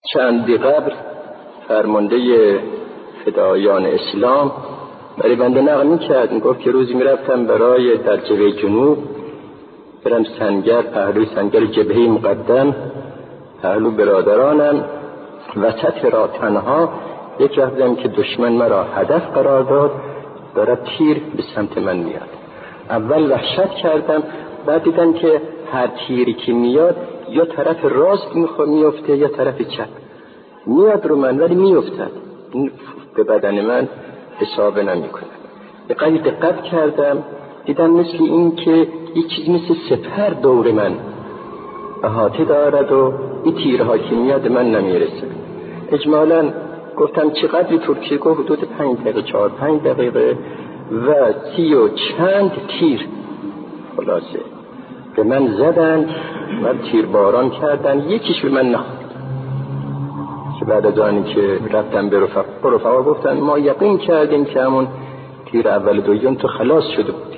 چندی قبل فرمانده فدایان اسلام برای بنده نقل می‌کرد، میگفت که روزی میرفتم برای در جبهه جنوب برم سنگر، پهلوی سنگر جبهه مقدم، پهلو برادرانم، وسط را تنها یک رفتم که دشمن مرا هدف قرار داد، داره تیر به سمت من میاد. اول وحشت کردم، بعد دیدم که هر تیری که میاد یا طرف راست میفته یا طرف چپ میاد رو من، ولی میافتد، این به بدن من اصابه نمیکنه. بقدر دقت کردم دیدم مثل این که یک چیز مثل سپر دور من احاطه دارد و این تیرها که میاد من نمیرسه. اجمالا گفتم چقدر ترکیه؟ گفت حدود 5 دقیقه 4-5 دقیقه و 30 و چند تیر خلاصه به من زدن و تیر باران کردن، یکیش به من نخورد. که بعد از آنی که رفتم به رفقا گفتن ما یقین کردیم که همون تیر اول دوم تو خلاص شده بود.